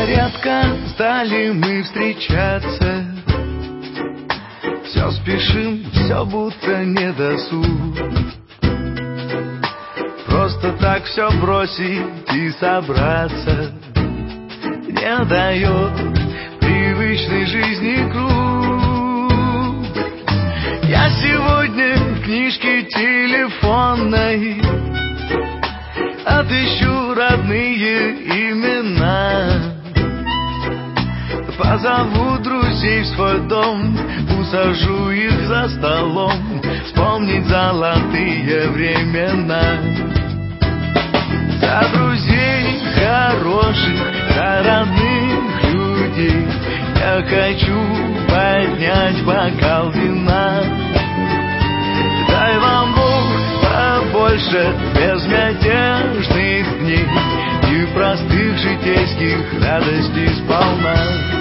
редко стали мы встречаться. Все спешим, все будто не досуг. Просто так все бросить и собраться не дает привычной жизни круг. Я сегодня в книжке телефонной отыщу родные имена. Позову друзей в свой дом, усажу их за столом, вспомнить золотые времена. За друзей хороших, за родных людей я хочу поднять бокал вина. Дай вам Бог побольше безмятежных дней и простых житейских радостей сполна.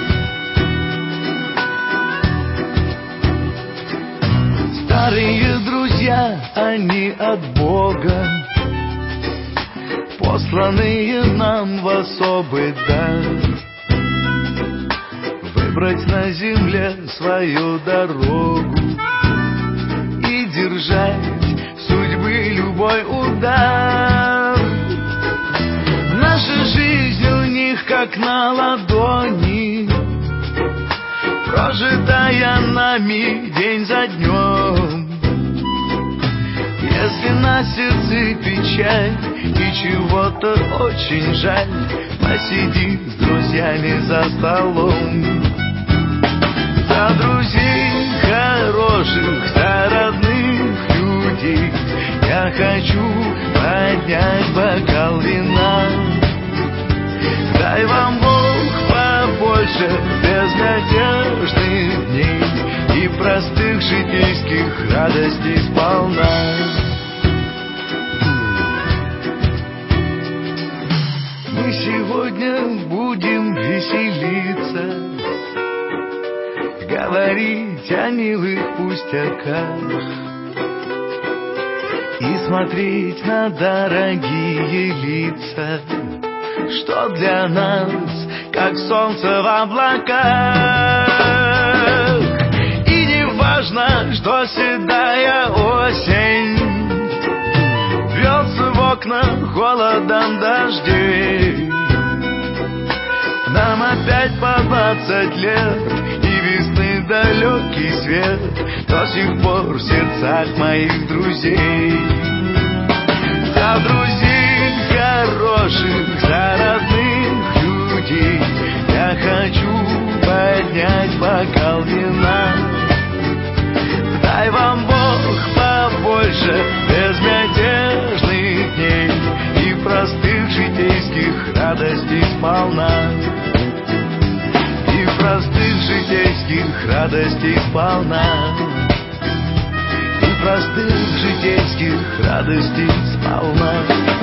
Старые друзья, они от Бога, посланные нам в особый дар. Выбрать на земле свою дорогу и держать судьбы любой удар. Наша жизнь у них как на ладони, прожитая нами день за днем. Если на сердце печаль и чего-то очень жаль, посиди с друзьями за столом. За друзей хороших, за родных людей я хочу поднять бокал вина. Дай вам Бог побольше безнадежных дней и простых житейских радостей сполна. Мы сегодня будем веселиться, говорить о милых пустяках и смотреть на дорогие лица, что для нас как солнце в облаках. И не важно, что седая осень врется в окна холодом дождей. Нам опять по 20 лет, и весны далекий свет до сих пор в сердцах моих друзей. За друзей хороших, за родных людей я хочу поднять бокал вина. Дай вам Бог побольше безмятежных дней и простых житейских радостей сполна. И простых житейских радостей сполна. И простых житейских радостей сполна.